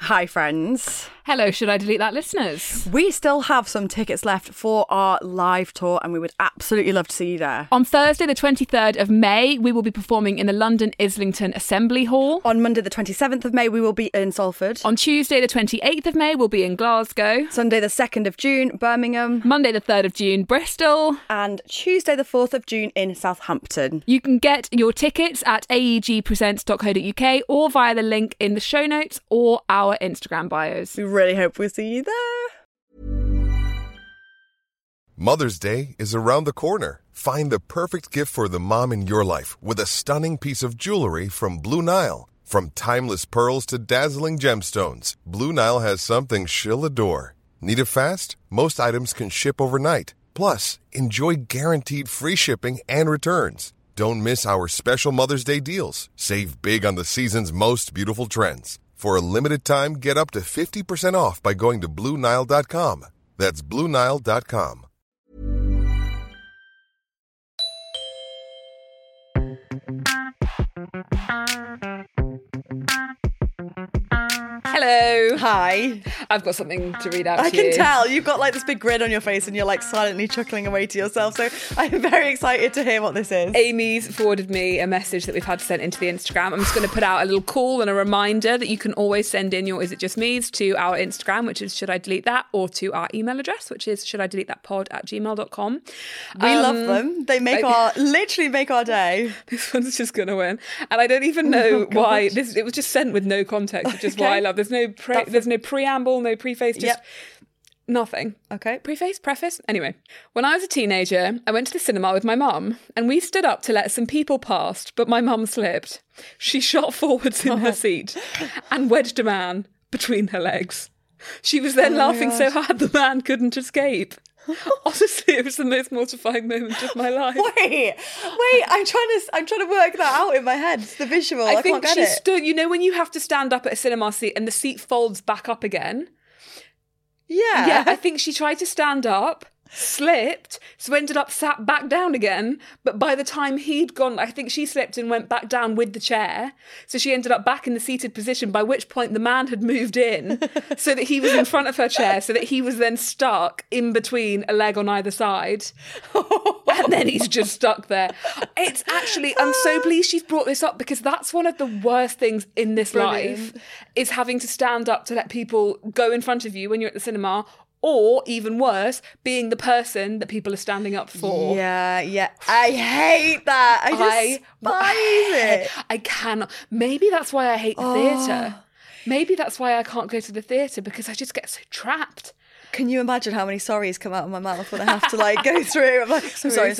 Hi, friends. Hello, should I delete that, listeners? We still have some tickets left for our live tour and we would absolutely love to see you there. On Thursday, the 23rd of May, we will be performing in the London Islington Assembly Hall. On Monday, the 27th of May, we will be in Salford. On Tuesday, the 28th of May, we'll be in Glasgow. Sunday, the 2nd of June, Birmingham. Monday, the 3rd of June, Bristol. And Tuesday, the 4th of June in Southampton. You can get your tickets at aegpresents.co.uk or via the link in the show notes or our Instagram bios. We really hope we'll see you there. Mother's Day is around the corner. Find the perfect gift for the mom in your life with a stunning piece of jewelry from Blue Nile. From timeless pearls to dazzling gemstones, Blue Nile has something she'll adore. Need it fast? Most items can ship overnight. Plus, enjoy guaranteed free shipping and returns. Don't miss our special Mother's Day deals. Save big on the season's most beautiful trends. For a limited time, get up to 50% off by going to BlueNile.com. That's BlueNile.com. Hello. Hi. I've got something to read out to you. I can tell. You've got like this big grin on your face and you're like silently chuckling away to yourself. So I'm very excited to hear what this is. Amy's forwarded me a message that we've had sent into the Instagram. I'm just going to put out a little call and a reminder that you can always send in your Is It Just Me's to our Instagram, which is Should I Delete That, or to our email address, which is shouldidelethatpod@gmail.com. We love them. They literally make our day. This one's just going to win. And I don't even know why. It was just sent with no context, which is why I love. There's no preamble, no preface, just nothing. Okay. Preface. Anyway, when I was a teenager, I went to the cinema with my mum and we stood up to let some people past, but my mum slipped. She shot forwards in her seat and wedged a man between her legs. She was then laughing so hard the man couldn't escape. Honestly, it was the most mortifying moment of my life. Wait, I'm trying to work that out in my head. It's the visual. I think can't get it. Stood, you know when you have to stand up at a cinema seat and the seat folds back up again? Yeah. Yeah, I think she tried to stand up, slipped, so ended up sat back down again. But by the time he'd gone, I think she slipped and went back down with the chair. So she ended up back in the seated position, by which point the man had moved in so that he was in front of her chair, so that he was then stuck in between a leg on either side. And then he's just stuck there. It's actually, I'm so pleased she's brought this up, because that's one of the worst things in this life, is having to stand up to let people go in front of you when you're at the cinema. Or, even worse, being the person that people are standing up for. Yeah. I hate that. I despise it. I cannot. Maybe that's why I hate the theatre. Maybe that's why I can't go to the theatre, because I just get so trapped. Can you imagine how many sorries come out of my mouth when I have to like go through? I'm like, sorry.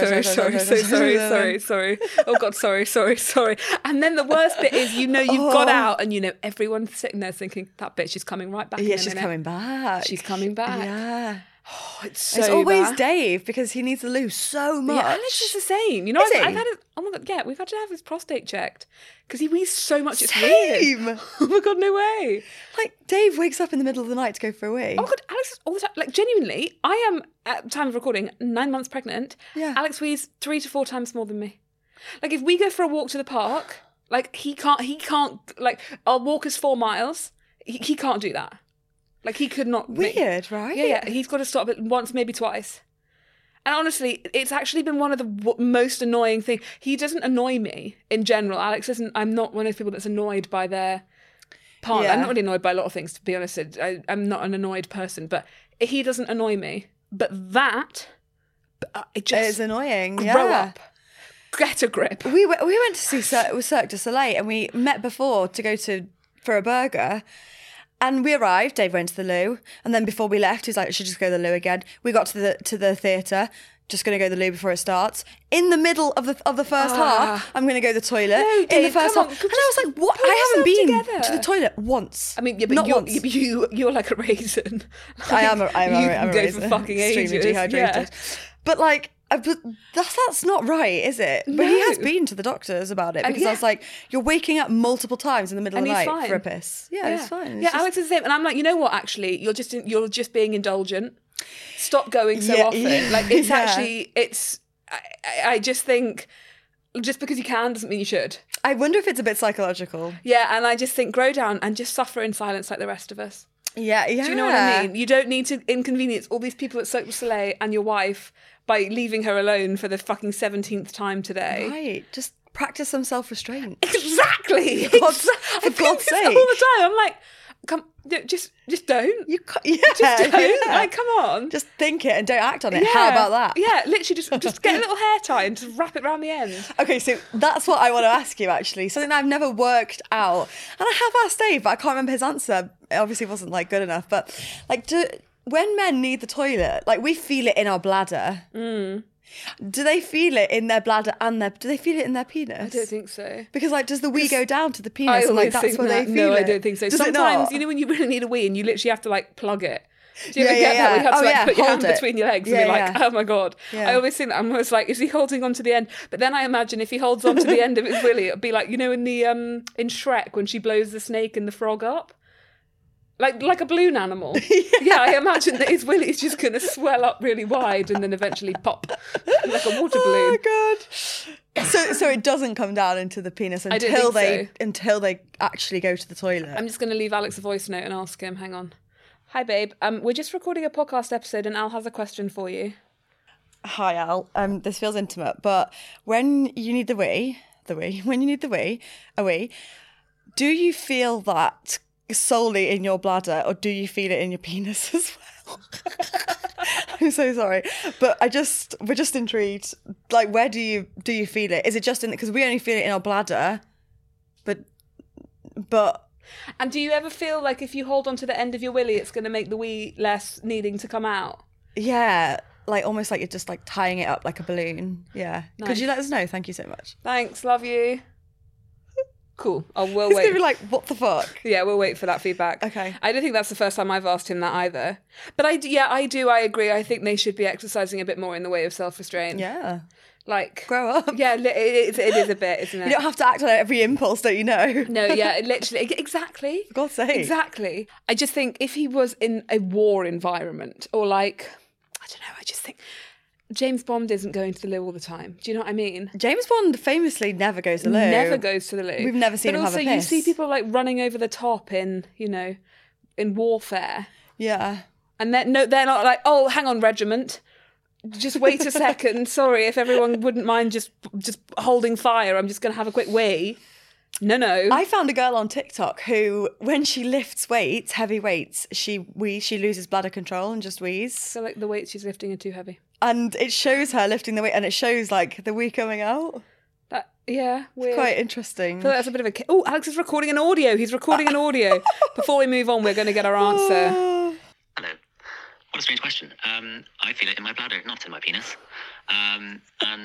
Oh God, sorry. And then the worst bit is, you've got out and everyone's sitting there thinking, that bitch is coming right back in a minute. She's coming back. Yeah. Oh, it's always bad. Dave, because he needs to lose so much. Yeah, Alex is the same. Is I've he? had it. Oh my God, yeah, we've had to have his prostate checked because he wheezes so much. It's Same. weird. Oh my God, no way. Like, Dave wakes up in the middle of the night to go for a wee. Oh my God, Alex is all the time. Like, genuinely, I am, at the time of recording, 9 months pregnant. Yeah. Alex wheezes 3 to 4 times more than me. Like, if we go for a walk to the park, like, he can't, like, our walk is 4 miles. He can't do that. Like, he could not. Weird, right? Yeah. He's got to stop it once, maybe twice. And honestly, it's actually been one of the most annoying things. He doesn't annoy me in general. Alex isn't. I'm not one of those people that's annoyed by their partner. Yeah. I'm not really annoyed by a lot of things, to be honest. I'm not an annoyed person, but he doesn't annoy me. But that, it just is annoying. Grow up. Get a grip. We went to see Cirque du Soleil, and we met before to go for a burger. And we arrived, Dave went to the loo, and then before we left, he was like, I should just go to the loo again. We got to the theatre, just going to go to the loo before it starts. In the middle of the first half, I'm going to go to the toilet. No, Dave, in the first come half. on, And I was like, what? I haven't been together. to the toilet once. I mean, yeah, but not once. you're like a raisin. Like, I am a go raisin. for fucking Extremely ages. dehydrated. Yeah. But like, but that's not right, is it? No. But he has been to the doctors about it, because I was like, you're waking up multiple times in the middle of the night for a piss. Yeah, it's fine. It's Alex is the same. And I'm like, you know what, actually, you're just being indulgent. Stop going so often. Yeah. Like, it's actually, I just think, just because you can doesn't mean you should. I wonder if it's a bit psychological. Yeah, and I just think grow down and just suffer in silence like the rest of us. Yeah. Do you know what I mean? You don't need to inconvenience all these people at Cirque du Soleil and your wife by leaving her alone for the fucking 17th time today. Right. Just practice some self-restraint. Exactly. For God's this sake. all the time. I'm like, come, just don't. You Just don't. yeah. Like, come on. Just think it and don't act on it. How about that? Yeah, literally just get a little hair tie and just wrap it around the end. Okay, so that's what I want to ask you, actually. Something that I've never worked out. And I have asked Dave, but I can't remember his answer. It obviously wasn't, like, good enough. But, like, when men need the toilet, like, we feel it in our bladder. Do they feel it in their bladder and do they feel it in their penis? I don't think so. Because, like, does the wee go down to the I penis and, like, always that's think where they that. feel No, it? I don't think so. Does it Sometimes, not? you know when you really need a wee and you literally have to, like, plug it? Do you Yeah, ever get that? When you have to, like, put your hold hand it. between your legs Yeah, and be like, yeah. oh my God. Yeah. I always think that. I'm always like, is he holding on to the end? But then I imagine if he holds on to the end of his willy, it'd be like, you know, in in Shrek when she blows the snake and the frog up? Like a balloon animal. Yeah, I imagine that his willy is just going to swell up really wide and then eventually pop like a water balloon. Oh God! So it doesn't come down into the penis I don't until think until they actually go to the toilet. I'm just going to leave Alex a voice note and ask him. Hang on. Hi, babe. We're just recording a podcast episode and Al has a question for you. Hi Al. This feels intimate, but when you need when you need a wee, do you feel that solely in your bladder, or do you feel it in your penis as well? I'm so sorry, but we're just intrigued. Like, where do you feel it? Is it just in, because we only feel it in our bladder, but And do you ever feel like if you hold on to the end of your willy, it's going to make the wee less needing to come out? yeah, like almost like you're just like tying it up like a balloon. Yeah. Nice. Could you let us know? Thank you so much. Thanks, love you. Cool. We'll It's wait. gonna be like, what the fuck? Yeah, we'll wait for that feedback. Okay. I don't think that's the first time I've asked him that either. But I agree. I think they should be exercising a bit more in the way of self-restraint. Yeah. Like, Grow up. yeah, it is a bit, isn't it? You don't have to act on every impulse, don't you know? No, yeah, literally, exactly. For God's sake. Exactly. I just think if he was in a war environment or like, I don't know, I just think James Bond isn't going to the loo all the time. Do you know what I mean? James Bond famously never goes to the loo. Never goes to the loo. We've never seen but him have a also, you piss. see people like running over the top in warfare. Yeah. And they're not like, oh, hang on, regiment. Just wait a second. Sorry, if everyone wouldn't mind just holding fire, I'm just going to have a quick wee. No. I found a girl on TikTok who, when she lifts weights, heavy weights, she loses bladder control and just wheezes. So like the weights she's lifting are too heavy. And it shows her lifting the weight, and it shows like the wee coming out. Weird. Quite interesting. I feel like that's a bit of a... Oh, Alex is recording an audio. He's recording an audio. Before we move on, we're going to get our answer. Hello. What a strange question. I feel it in my bladder, not in my penis. And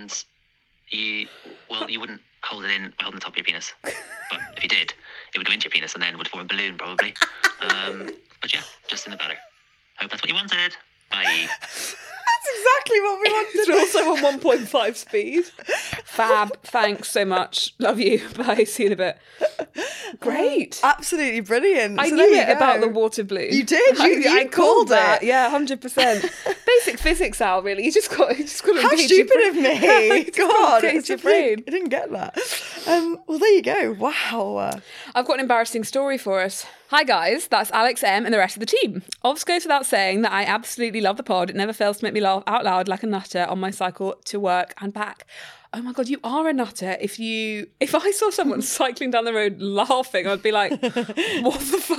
you wouldn't hold it in by holding the top of your penis. But if you did, it would go into your penis and then would form a balloon, probably. But yeah, just in the bladder. Hope that's what you wanted. Bye. That's exactly what we wanted. It's also on 1.5 speed. Fab. Thanks so much. Love you. Bye. See you in a bit. Great. Absolutely brilliant. I So knew there you it about go. the water balloon. You did. You I called that. it. Yeah, 100%. Basic physics, Al. Really, you just got to How engage your stupid of me. God, engage it's your a brain. I didn't get that. Well, there you go. Wow. I've got an embarrassing story for us. Hi guys, that's Alex M and the rest of the team. Obviously goes without saying that I absolutely love the pod. It never fails to make me laugh out loud like a nutter on my cycle to work and back. Oh my God, you are a nutter. If I saw someone cycling down the road laughing, I'd be like, what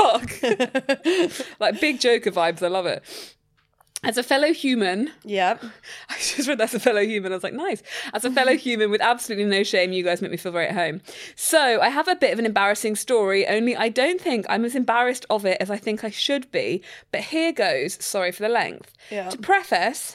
the fuck? Like big Joker vibes, I love it. As a fellow human... Yep. I just read as a fellow human. I was like, nice. As a fellow human with absolutely no shame, you guys make me feel very at home. So I have a bit of an embarrassing story, only I don't think I'm as embarrassed of it as I think I should be. But here goes. Sorry for the length. Yeah. To preface...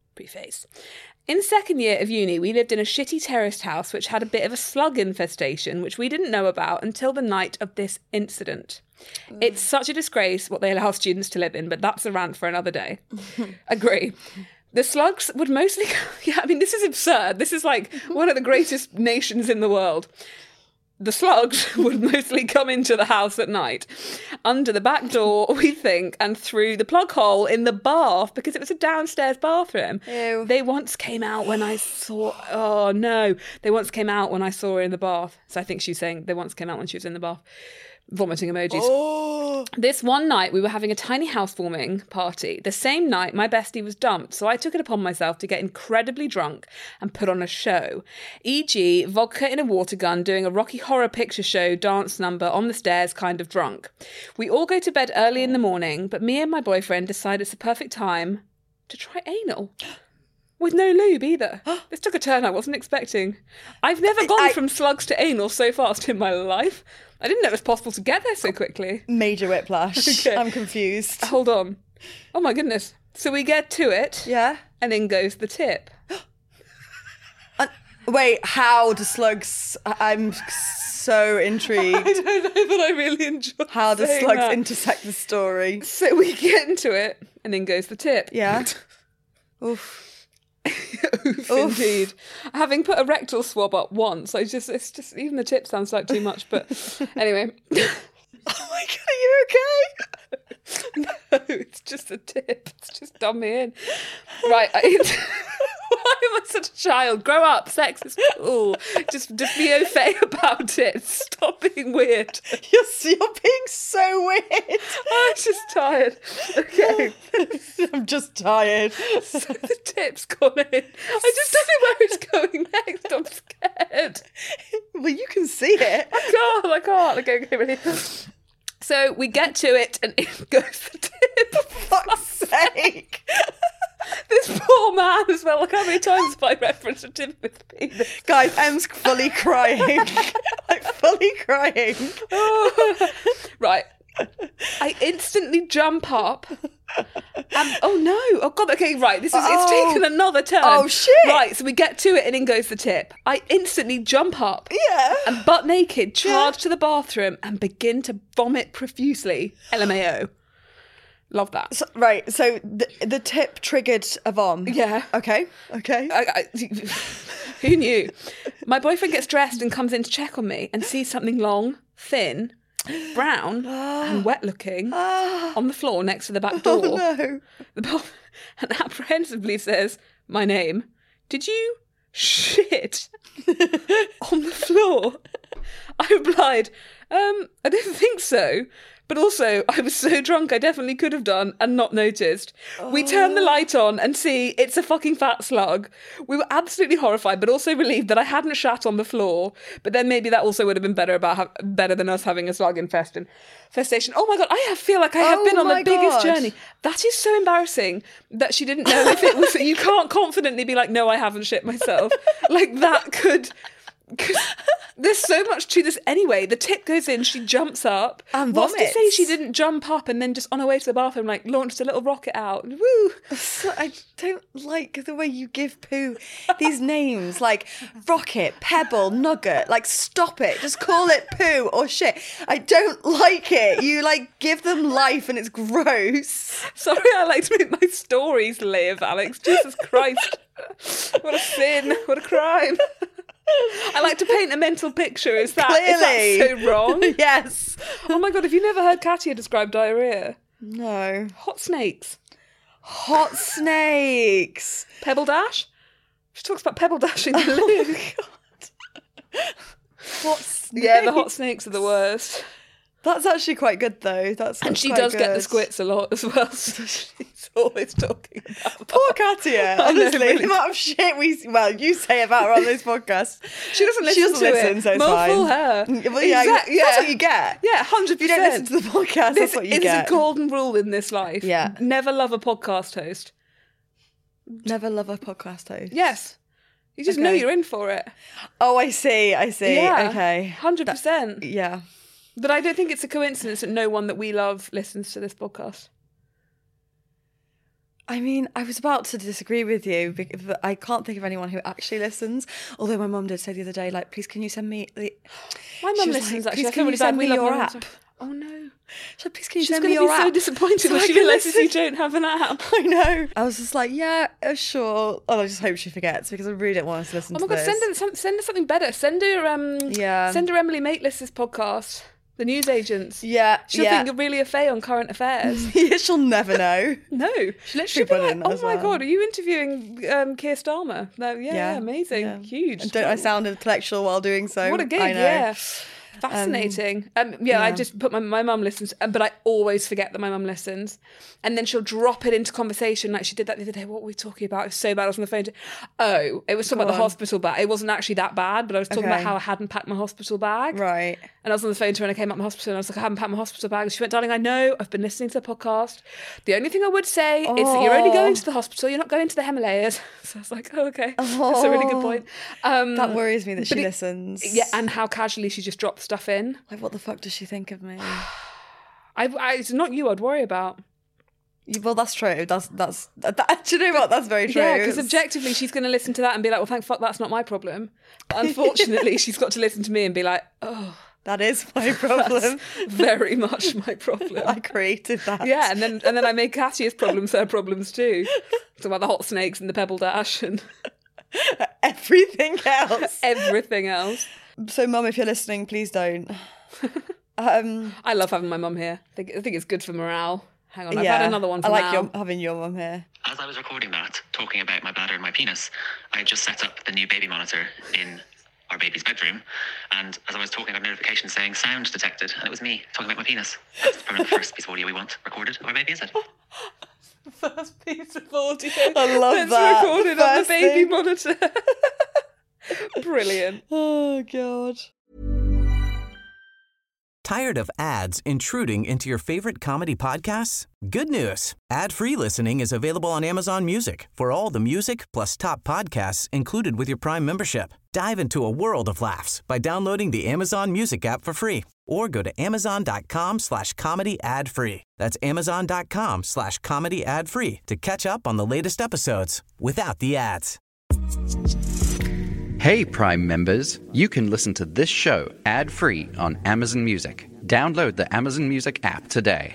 In second year of uni, we lived in a shitty terraced house which had a bit of a slug infestation, which we didn't know about until the night of this incident. It's such a disgrace what they allow students to live in, but that's a rant for another day. Agree. The slugs would mostly... Yeah, I mean, this is absurd. This is like one of the greatest nations in the world. the slugs would mostly come into the house at night, under the back door, we think, and through the plug hole in the bath, because it was a downstairs bathroom. Ew. They once came out when I saw... Oh, no. They once came out when I saw her in the bath. So I think she's saying they once came out when she was in the bath. Vomiting emojis. Oh. This one night, we were having a tiny housewarming party. The same night, my bestie was dumped, so I took it upon myself to get incredibly drunk and put on a show. E.g., vodka in a water gun, doing a Rocky Horror Picture Show dance number on the stairs, kind of drunk. We all go to bed early in the morning, but me and my boyfriend decide it's the perfect time to try anal. With no lube either. This took a turn I wasn't expecting. I've never gone from slugs to anal so fast in my life. I didn't know it was possible to get there so quickly. Major whiplash. Okay. I'm confused. Hold on. Oh my goodness. So we get to it. Yeah. And in goes the tip. Wait, how do slugs... I'm so intrigued. I don't know, but I really enjoy How do saying slugs that. intersect the story? So we get into it, and in goes the tip. Yeah. Oof. Oof, indeed. Having put a rectal swab up once, it's just even the tip sounds like too much, but anyway. Oh my God, are you okay? No, it's just a tip. It's just done me in. Right. Why am I such a child? Grow up. Sex is cool. Just be au fait about it. Stop being weird. You're being so weird. I'm just tired. Okay. I'm just tired. So the tip's gone in. I just don't know where it's going next. I'm scared. Well, you can see it. I can't. Okay, ready. So we get to it and in goes the tip. For fuck's sake. This poor man as well. Look how many times have I referenced a tip with penis. Guys, Em's fully crying. Like, fully crying. Right. I instantly jump up. And, oh no. Oh God. Okay, right. It's taken another turn. Oh shit. Right, so we get to it and in goes the tip. I instantly jump up. Yeah. And butt naked, charge to the bathroom and begin to vomit profusely. LMAO. Love that. So the tip triggered a vom. Yeah. Okay. Who knew? My boyfriend gets dressed and comes in to check on me and sees something long, thin, brown and wet looking on the floor next to the back door. Oh no. And apprehensively says, my name. Did you shit on the floor? I replied, I don't think so. But also, I was so drunk I definitely could have done and not noticed. We turn the light on and see it's a fucking fat slug. We were absolutely horrified, but also relieved that I hadn't shat on the floor. But then maybe that also would have been better than us having a slug infestation. Oh my God, I feel like I have been on the biggest journey. That is so embarrassing that she didn't know if it was... You can't confidently be like, no, I haven't shit myself. Like that could... There's so much to this anyway. The tip goes in, she jumps up. And What's vomits. to say she didn't jump up and then just on her way to the bathroom, like, launched a little rocket out. Woo! So I don't like the way you give poo these names, like rocket, pebble, nugget. Like, stop it. Just call it poo or shit. I don't like it. You, like, give them life and it's gross. Sorry, I like to make my stories live, Alex. Jesus Christ. What a sin. What a crime. I like to paint a mental picture. Is that so wrong? Yes. Oh my God, have you never heard Katia describe diarrhea? No. Hot snakes. Hot snakes. Pebble Dash? She talks about Pebble Dashing the loo. Hot snakes. Yeah, the hot snakes are the worst. That's actually quite good, though. And she does get the squits a lot as well, so she's always talking about that. Poor Katia, I know, honestly. really. The amount of shit you say about her on this podcast. She doesn't listen to it. So it's More fine. fool her. Well, yeah, that's what you get. Yeah, 100%. If you don't listen to the podcast, that's what you get. It's a golden rule in this life. Yeah. Never love a podcast host. Never love a podcast host. Yes. You just know you're in for it. Oh, I see. Yeah. Okay. 100%. Yeah. But I don't think it's a coincidence that no one that we love listens to this podcast. I mean, I was about to disagree with you, but I can't think of anyone who actually listens. Although my mum did say the other day, like, please, can you send me the... My mum listens, like, actually. please, I feel can really you send bad. me We love your my app? mum. Oh no. So please can you She's send going me to be your so app? disappointed So when I she can realises listen. you don't have an app. I know. I was just like, yeah, sure. Oh, I just hope she forgets because I really don't want us to listen Oh to my God, this. send her something better. Send her Emily Maitlis's podcast, The News Agents. Yeah, She'll think you're really a fay on current affairs. Yeah, she'll never know. No. She literally She'll be put it like, in there oh as my well. God, are you interviewing Keir Starmer? No, yeah, amazing. Yeah. Huge. And don't I sound intellectual while doing so? What a gig, I know. yeah. Fascinating. I just put my mum listens, but I always forget that my mum listens. And then she'll drop it into conversation like she did that the other day. What were we talking about? It was so bad. I was on the phone. It was talking about the hospital bag. It wasn't actually that bad, but I was talking about how I hadn't packed my hospital bag. Right. And I was on the phone to her and I came out of my hospital and I was like, I haven't packed my hospital bag. And she went, darling, I know, I've been listening to the podcast. The only thing I would say is that you're only going to the hospital, you're not going to the Himalayas. So I was like, oh, okay. That's a really good point. That worries me that she listens. Yeah, and how casually she just drops stuff in. Like, what the fuck does she think of me? It's not you I'd worry about. Well, that's true. That's do you know what? That's very true. Yeah, because objectively she's going to listen to that and be like, well, thank fuck, that's not my problem. But unfortunately, she's got to listen to me and be like, oh, that is my problem. that's very much my problem. I created that. Yeah, and then I made Kassia's problems her problems too. Talk about the hot snakes and the pebble dash and everything else. everything else. So, Mum, if you're listening, please don't. I love having my mum here. I think it's good for morale. Hang on, I've had another one for I like now. having your mum here. As I was recording that, talking about my bladder and my penis, I had just set up the new baby monitor in our baby's bedroom, and as I was talking, I got a notification saying sound detected, and it was me talking about my penis. That's probably the first piece of audio we want recorded of our baby, is it? First piece of audio. I love that's that. recorded on the First baby thing. monitor. Brilliant. Oh, God. Tired of ads intruding into your favorite comedy podcasts? Good news. Ad-free listening is available on Amazon Music for all the music plus top podcasts included with your Prime membership. Dive into a world of laughs by downloading the Amazon Music app for free or go to amazon.com/comedy ad-free. That's amazon.com/comedy ad-free to catch up on the latest episodes without the ads. Hey, Prime members, you can listen to this show ad-free on Amazon Music. Download the Amazon Music app today.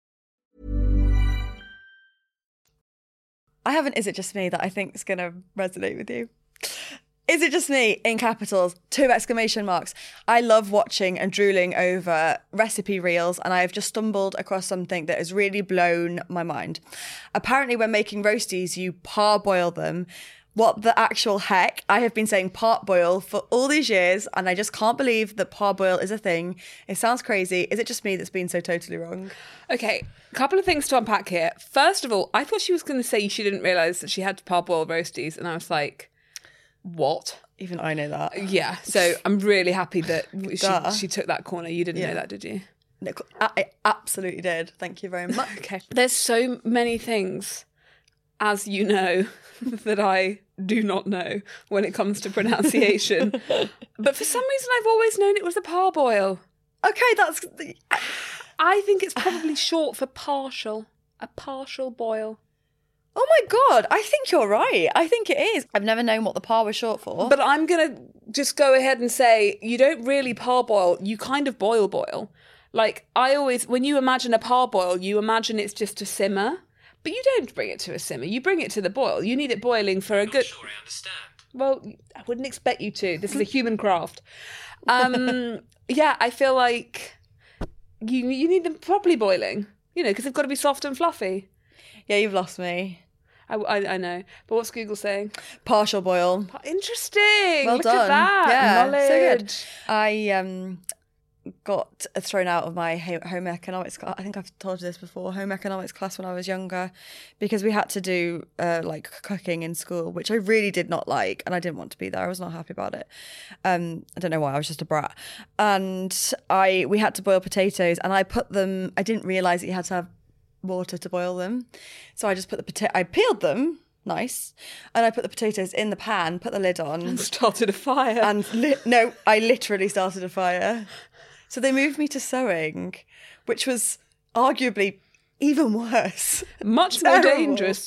I have an Is It Just Me that I think is going to resonate with you. Is it just me, in capitals, 2 exclamation marks. I love watching and drooling over recipe reels, and I have just stumbled across something that has really blown my mind. Apparently, when making roasties, you parboil them. What the actual heck? I have been saying parboil for all these years, and I just can't believe that parboil is a thing. It sounds crazy. Is it just me that's been so totally wrong? Okay, a couple of things to unpack here. First of all, I thought she was going to say she didn't realise that she had to parboil roasties, and I was like, what? Even I know that. Yeah, so I'm really happy that she took that corner. You didn't know that, did you? No, I absolutely did. Thank you very much. Okay. There's so many things, as you know, that I do not know when it comes to pronunciation. But for some reason, I've always known it was a parboil. Okay, that's... I think it's probably short for partial. A partial boil. Oh my God, I think you're right. I think it is. I've never known what the par was short for. But I'm going to just go ahead and say, you don't really parboil, you kind of boil. Like, I always, when you imagine a parboil, you imagine it's just a simmer. But you don't bring it to a simmer, you bring it to the boil. You need it boiling for a good... Sure, I understand. Well, I wouldn't expect you to. This is a human craft. Yeah, I feel like you need them properly boiling, because they've got to be soft and fluffy. Yeah, you've lost me. I know. But what's Google saying? Partial boil. Interesting. Well Look done. at that. Yeah, Knowledge. so good. I got thrown out of my home economics class. I think I've told you this before. Home economics class when I was younger, because we had to do like cooking in school, which I really did not like, and I didn't want to be there. I was not happy about it. I don't know why. I was just a brat, and we had to boil potatoes, and I didn't realise that you had to have water to boil them, so I just put I peeled them. Nice. And I put the potatoes in the pan, put the lid on. And started a fire. And I literally started a fire. So they moved me to sewing, which was arguably even worse. Much more Terrible. dangerous.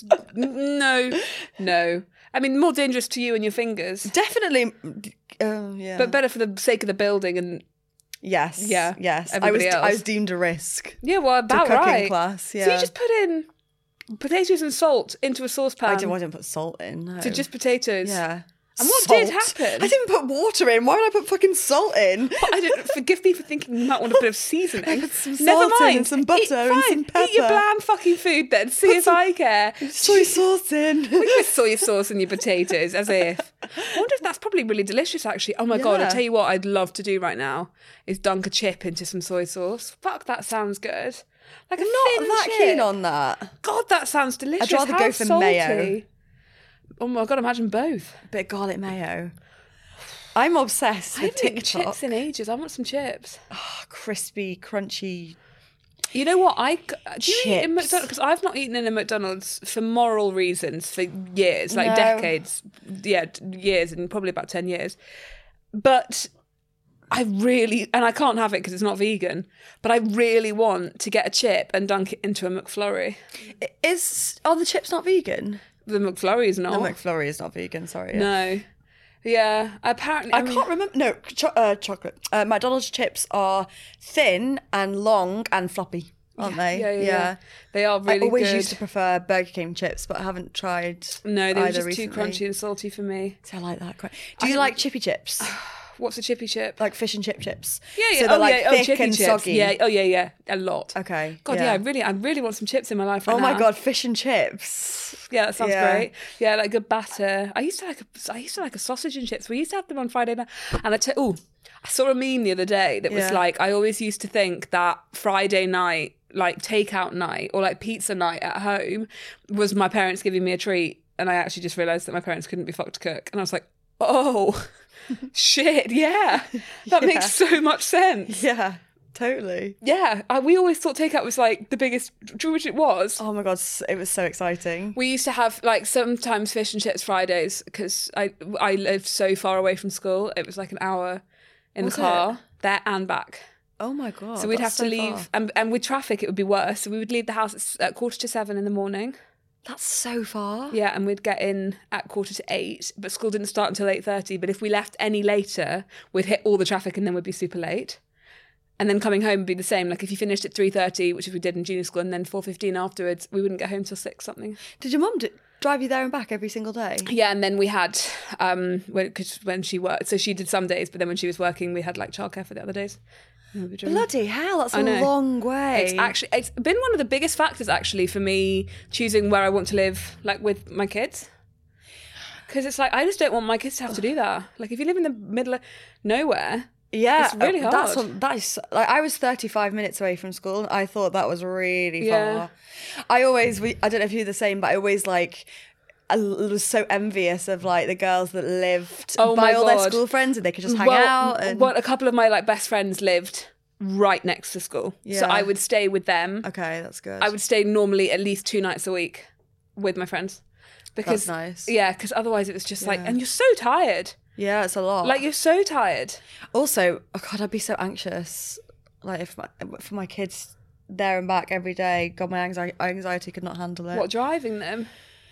No. I mean, more dangerous to you and your fingers. Definitely. Yeah. But better for the sake of the building and Yes. Yeah, Yes. everybody I else. was deemed a risk. Yeah, well, about cooking right. class, So yeah. you just put in potatoes and salt into a saucepan. I didn't put salt in. No. So just potatoes. Yeah. And what did happen? I didn't put water in. Why would I put fucking salt in? I don't, forgive me for thinking you might want a bit of seasoning. Put some Never salt in mind. and some butter Eat, and fine. some Eat your pepper. bland fucking food then. See if I care. Soy sauce in. With soy sauce in your potatoes, as if. I wonder if that's probably really delicious, actually. Oh my God, Yeah. I tell you what I'd love to do right now is dunk a chip into some soy sauce. Fuck, that sounds good. Like a Not thin that chip. keen on that. God, that sounds delicious. I'd rather How go for salty. mayo. Oh my God, imagine both. Bit of garlic mayo. I'm obsessed I with haven't eaten TikTok. chips in ages. I want some chips. Crispy, crunchy. You know what? Do you eat in Chips. McDonald's? Because I've not eaten in a McDonald's for moral reasons for years, like No. decades. Yeah, years, and probably about 10 years. But I really, and I can't have it because it's not vegan, but I really want to get a chip and dunk it into a McFlurry. Are the chips not vegan? The McFlurry is not. The McFlurry is not vegan, sorry. Yeah. No. Yeah, apparently. I can't remember. No, chocolate. McDonald's chips are thin and long and floppy, aren't they? Yeah. They are really I always good. used to prefer Burger King chips, but I haven't tried. No, they were either just too recently. crunchy and salty for me. So I like that. Do you like chippy chips? What's a chippy chip? Like fish and chips? Yeah. So they're like thick chippy and chips. soggy. Yeah. Oh, yeah. A lot. Okay. God, yeah. I really want some chips in my life right Oh now. my God, fish and chips. Yeah, that sounds Yeah. great. Yeah, like good batter. I used to like a sausage and chips. We used to have them on Friday night. And I saw a meme the other day that was Yeah. like, I always used to think that Friday night, like takeout night or like pizza night at home, was my parents giving me a treat. And I actually just realised that my parents couldn't be fucked to cook. And I was like, oh, shit, yeah. That makes so much sense. Yeah, totally. Yeah, we always thought takeout was like the biggest, do you know which it was? Oh my God, it was so exciting. We used to have like sometimes fish and chips Fridays because I lived so far away from school. It was like an hour in Was the car it? there and back. Oh my God. So we'd have that's to so leave, far. and with traffic it would be worse. So we would leave the house at 6:45 in the morning. That's so far. Yeah, and we'd get in at 7:45. But school didn't start until 8:30. But if we left any later, we'd hit all the traffic and then we'd be super late. And then coming home would be the same. Like if you finished at 3:30, which if we did in junior school, and then 4:15 afterwards, we wouldn't get home till 6 something. Did your mum drive you there and back every single day? Yeah, and then we had when she worked, so she did some days, but then when she was working, we had like childcare for the other days. And we'd be driving. Bloody hell, that's I a know. long way. It's been one of the biggest factors actually for me choosing where I want to live, like with my kids. Because it's like I just don't want my kids to have to do that. Like if you live in the middle of nowhere, Yeah, it's really hard. That is like I was 35 minutes away from school, and I thought that was really Yeah. far. I don't know if you're the same, but I always I was so envious of like the girls that lived Oh by my all their God. school friends, and they could just hang out. And a couple of my like best friends lived right next to school, so Yeah. I would stay with them. okay, that's good. I would stay normally at least 2 nights a week with my friends. Because, That's nice. Yeah, because otherwise it was just like, Yeah. and you're so tired. Yeah, it's a lot. Like you're so tired. Also, oh God, I'd be so anxious. Like for my kids there and back every day. God, my anxiety could not handle it. What, driving them?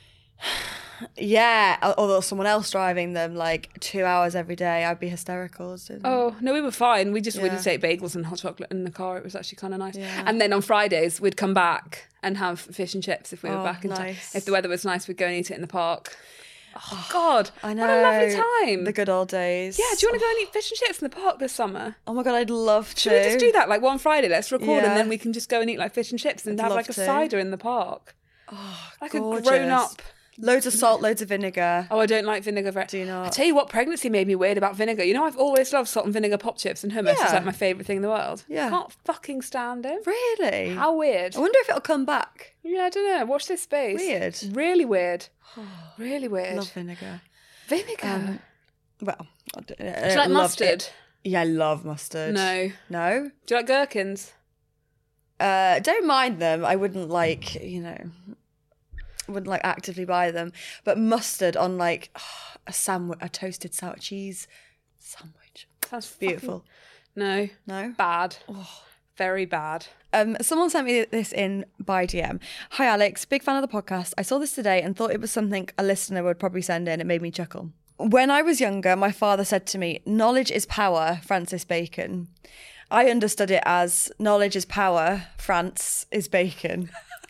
Yeah, or someone else driving them like 2 hours every day. I'd be hysterical. Oh, no, we were fine. We just would Yeah. just ate bagels and hot chocolate in the car. It was actually kind of nice. Yeah. And then on Fridays, we'd come back and have fish and chips if we were Oh, back in town. nice. If the weather was nice, we'd go and eat it in the park. Oh, God. I know. What a lovely time. The good old days. Yeah, do you want to go and eat fish and chips in the park this summer? Oh my God, I'd love to. Should we just do that? Like one Friday, let's record Yeah. and then we can just go and eat like fish and chips and I'd have love like a to. cider in the park. Like Gorgeous. a grown up. Loads of salt, loads of vinegar. Oh, I don't like vinegar. Do you not? I tell you what, pregnancy made me weird about vinegar. You know, I've always loved salt and vinegar pop chips and hummus. It's Yeah. like my favourite thing in the world. Yeah. Can't fucking stand it. Really? How weird. I wonder if it'll come back. Yeah, I don't know. Watch this space. Weird. Really weird. Really weird. Love vinegar. Vinegar. Well, Do you like mustard? Yeah, I love mustard. No. No? Do you like gherkins? Don't mind them. I wouldn't wouldn't like actively buy them. But mustard on like a sandwich, a toasted sour cheese sandwich. Sounds Beautiful. No. No? Bad. Very bad. Someone sent me this in by DM. Hi Alex, big fan of the podcast. I saw this today and thought it was something a listener would probably send in. It made me chuckle. When I was younger, my father said to me, "Knowledge is power," Francis Bacon. I understood it as knowledge is power, France is bacon.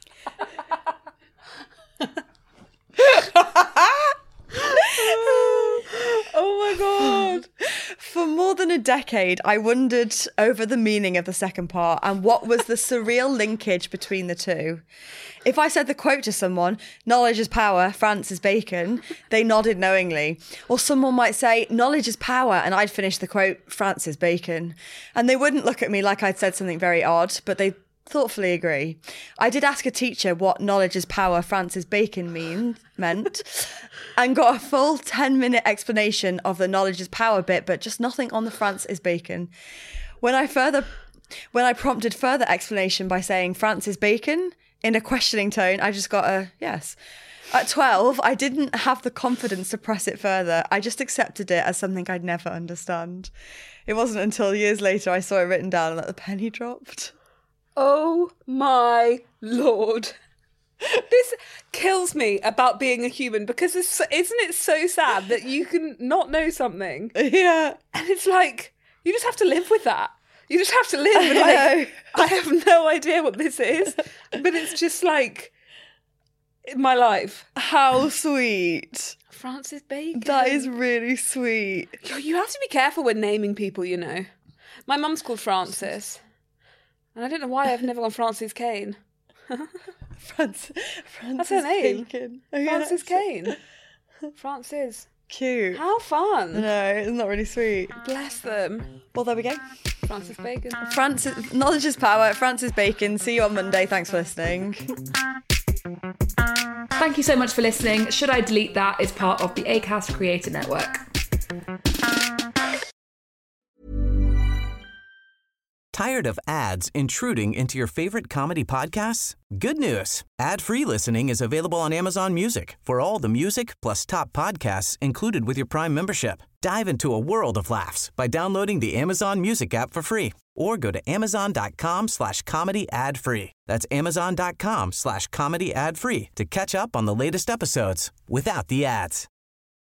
Oh my God. For more than a decade, I wondered over the meaning of the second part and what was the surreal linkage between the two. If I said the quote to someone, knowledge is power, France is bacon, they nodded knowingly. Or someone might say, knowledge is power, and I'd finish the quote, France is bacon. And they wouldn't look at me like I'd said something very odd, but they thoughtfully agree. I did ask a teacher what knowledge is power, France is bacon meant, and got a full 10-minute explanation of the knowledge is power bit, but just nothing on the France is bacon. When I prompted further explanation by saying France is bacon in a questioning tone, I just got a yes. At 12, I didn't have the confidence to press it further. I just accepted it as something I'd never understand. It wasn't until years later I saw it written down and that the penny dropped. Oh my Lord. This kills me about being a human because isn't it so sad that you can not know something? Yeah. And it's like, you just have to live with that. You just have to live with like, I have no idea what this is, but it's just like my life. How sweet. Francis Bacon. That is really sweet. You have to be careful when naming people, you know. My mum's called Frances. And I don't know why I've never gone Francis Kane. Francis That's her name. Bacon. Francis Kane. Francis. Cute. How fun. No, it's not really sweet. Bless them. Well, there we go. Francis Bacon. Knowledge is power. Francis Bacon. See you on Monday. Thanks for listening. Thank you so much for listening. Should I Delete That is part of the Acast Creator Network. Tired of ads intruding into your favorite comedy podcasts? Good news. Ad-free listening is available on Amazon Music for all the music plus top podcasts included with your Prime membership. Dive into a world of laughs by downloading the Amazon Music app for free or go to amazon.com/comedy ad-free. That's amazon.com/comedy ad-free to catch up on the latest episodes without the ads.